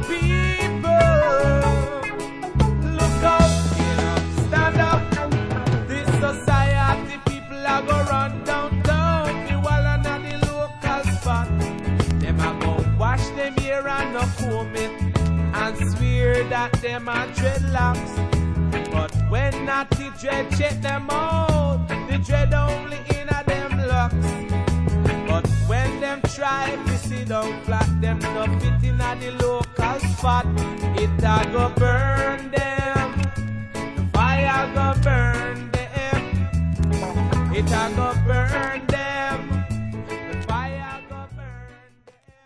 people, look up, stand up. This society people are go run downtown. The wall and the local spot. Them a go wash them hair and no comb it, and swear that them are dreadlocks. But when natty dread check them out, the dread only in a them locks. But when them try to sit down flat, them no fit in a the local spot. It a go burn.